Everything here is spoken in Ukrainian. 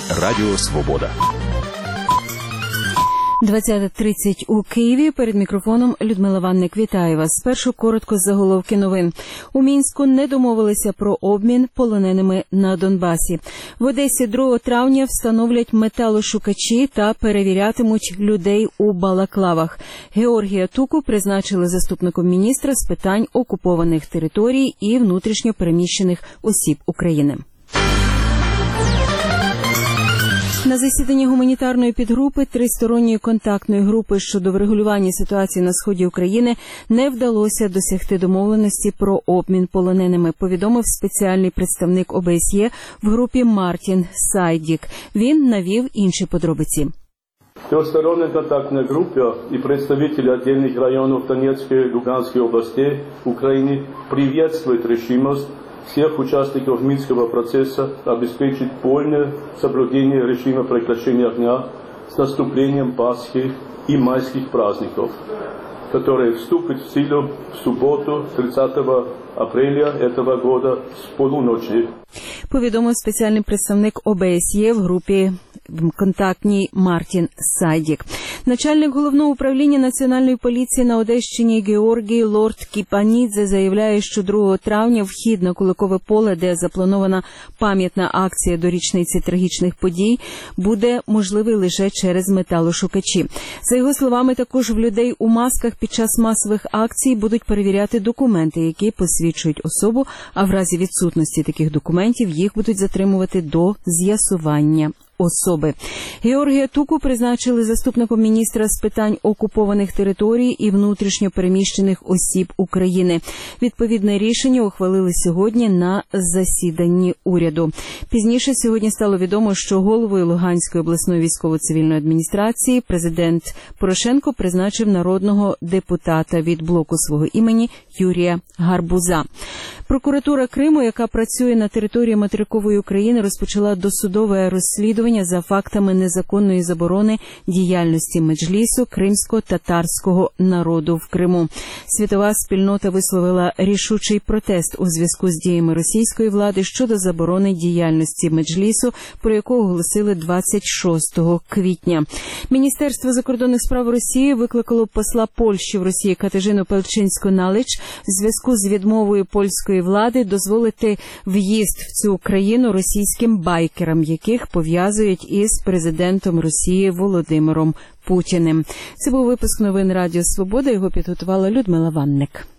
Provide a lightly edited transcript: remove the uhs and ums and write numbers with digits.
Радіо Свобода. 20:30 у Києві. Перед мікрофоном Людмила Ванник. Вітаю вас. Спершу коротко з заголовки новин. У Мінську не домовилися про обмін полоненими на Донбасі. В Одесі 2 травня встановлять металошукачі та перевірятимуть людей у балаклавах. Георгія Туку призначили заступником міністра з питань окупованих територій і внутрішньо переміщених осіб України. На засіданні гуманітарної підгрупи тристоронньої контактної групи щодо врегулювання ситуації на сході України не вдалося досягти домовленості про обмін полоненими, повідомив спеціальний представник ОБСЄ в групі Мартін Сайдік. Він навів інші подробиці. Трехсторонняя контактная группа и представители отдельных районов Донецкой и Луганской областей Украины приветствует решимость всех участников Минского процесса обеспечить полное соблюдение режима прекращения огня с наступлением Пасхи и майских праздников, который вступит в силу в субботу 30 апреля этого года с полуночи. Повідомив спеціальний представник ОБСЄ в групі контактній Мартін Сайдік. Начальник головного управління Національної поліції на Одещині Георгій Лорд-Кіпанідзе заявляє, що 2 травня вхід на Куликове поле, де запланована пам'ятна акція до річниці трагічних подій, буде можливий лише через металошукачі. За його словами, також в людей у масках під час масових акцій будуть перевіряти документи, які посвідчують особу, а в разі відсутності таких документів їх будуть затримувати до з'ясування особи. Георгія Туку призначили заступником міністра з питань окупованих територій і внутрішньо переміщених осіб України. Відповідне рішення ухвалили сьогодні на засіданні уряду. Пізніше сьогодні стало відомо, що головою Луганської обласної військово-цивільної адміністрації президент Порошенко призначив народного депутата від блоку свого імені Юрія Гарбуза. Прокуратура Криму, яка працює на території материкової України, розпочала досудове розслідування за фактами незаконної заборони діяльності Меджлісу кримсько-татарського народу в Криму. Світова спільнота висловила рішучий протест у зв'язку з діями російської влади щодо заборони діяльності Меджлісу, про яку оголосили 26 квітня. Міністерство закордонних справ Росії викликало посла Польщі в Росії Катежину Пелчинську-Налич в зв'язку з відмовою польської влади дозволити в'їзд в цю країну російським байкерам, яких пов'язують із президентом Росії Володимиром Путіним. Це був випуск новин Радіо Свобода. Його підготувала Людмила Ванник.